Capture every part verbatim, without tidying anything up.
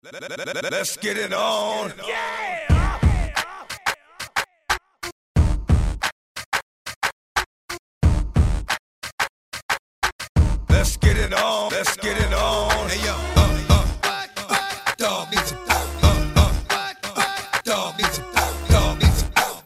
Let's get it on. Yeah! Let's get it on. Let's get it on. Hey yo, uh, uh, uh, dog needs some dog. Uh, uh, uh, dog needs some dog. Dog needs some dog.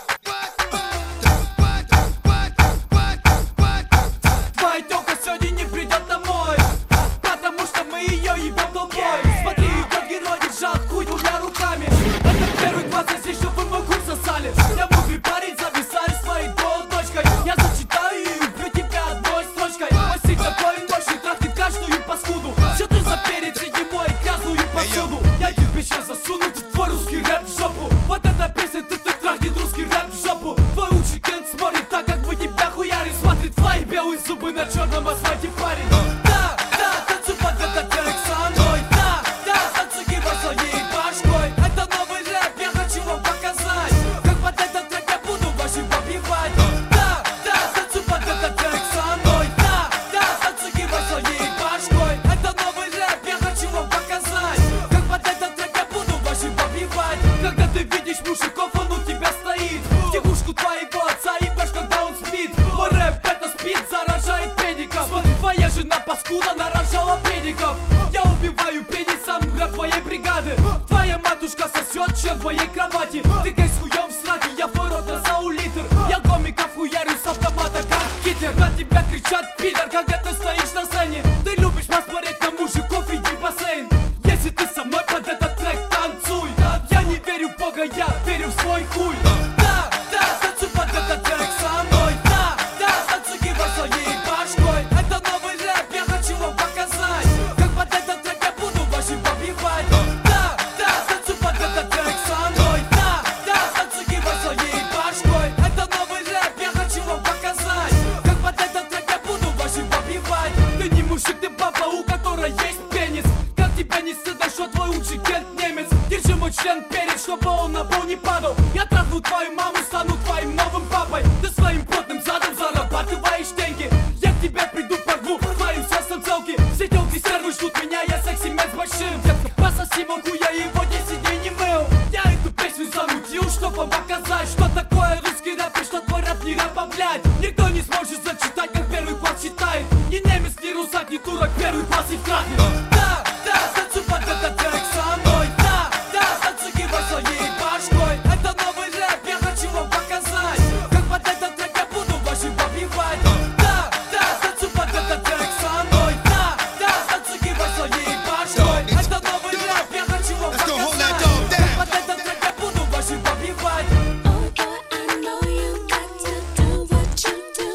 Твоя тёлка сегодня не придет домой, потому что мы ее ебем долбой. Смотри, идет герой, держал хуй двумя руками. Это первый двадцать, если вы мой хуй сосали. Я мудрый парень, зависаю своей дочкой. Я зачитаю и убью тебя одной строчкой. Мастик такой ночью трахнет каждую паскуду. Что ты за перец, среди мой грязную посуду? Я тебе сейчас засуну в твой русский рэп в жопу. Вот эта песня, ты ты трахнет русский рэп в жопу. Твой лучший кент смотрит так, как мы тебя хуярим. Смотрит твои белые зубы на черном асфальте, парень. Да, да, танцуй под этот трек со мной. Да, да, танцуй кивай своей башкой. Это новый рэп, я хочу вам показать, как под этот трек я буду вашим побивать. Да, да, танцуй под этот трек со мной. Да, да, танцуй кивай своей башкой. Это новый рэп, я хочу вам показать, как под этот трек я буду вашим побивать. Когда ты видишь мужиков, он у тебя стоит в тягушку твоего отца ебешь, когда он спит. Мой рэп это спит, заражает педиков. Смотри, твоя жена паскуда нарожала педиков. Я убиваю пенисом рэп твоей бригады. Твоя матушка сосет член в твоей кровати. Ты гей с хуем в сраке, я в твой рот разау литр. Я гомиков хуярю с автомата как Гитлер. На тебя кричат пидор, когда ты стоишь на сцене. Ты любишь посмотреть на мужиков, иди в бассейн. Если ты со мной под этот трек танцуй. Я не верю в Бога, я верю в свой хуй. Да, да, танцуй под этот трек со мной. Да, да, танцуй кивай своей башкой. Это новый рэп, я хочу вам показать, как под этот трек я буду вашим побивать. Да, да, танцуй под этот трек со мной. Да, да, танцуй кивай своей башкой. Это новый рэп, я хочу вам показать, как под этот трек я буду вашим побивать. Ты не мужик, ты баба, у которой есть пенис. Как тебя не стыдно, что твой лучший кент немец. Держи мой член перед, чтобы он на пол не падал. Я трахну твою маму, стану твоим новым папой. Ты своим потным задом зарабатываешь деньги. Я к тебе приду, порву твоим сердцем целки. Все телки стервы ждут меня, я секси-мен с большим. Детка, пососи могу, я его десять дней не мыл. Я эту песню замутил, чтоб вам показать, что такое русский рэп и что твой рэп не рэпа, блядь. Никто не сможет зачитать, как первый класс читает. Ни немец, ни русак, ни турок, первый класс и крахнет. Да, да, танцуй под этот трек со мной. Да, да, танцуй кивай своей башкой. Это новый рэп, я хочу вам показать, как под этот трек я буду вашим побивать. Да, да, танцуй под этот трек со мной. Да, да, танцуй кивай своей башкой. Это новый рэп, я хочу вам показать, как под этот трек я буду вашим побивать. Oh boy, I know you got to do what you do.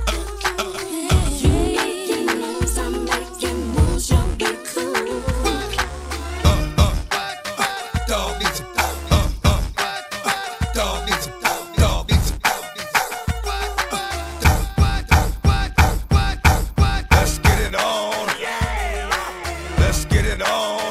You making moves, I'm making moves, you'll be cool. Dog needs some dog. Uh, uh, uh, dog needs some dog. Dog needs some dog. Let's get it on. Let's get it on.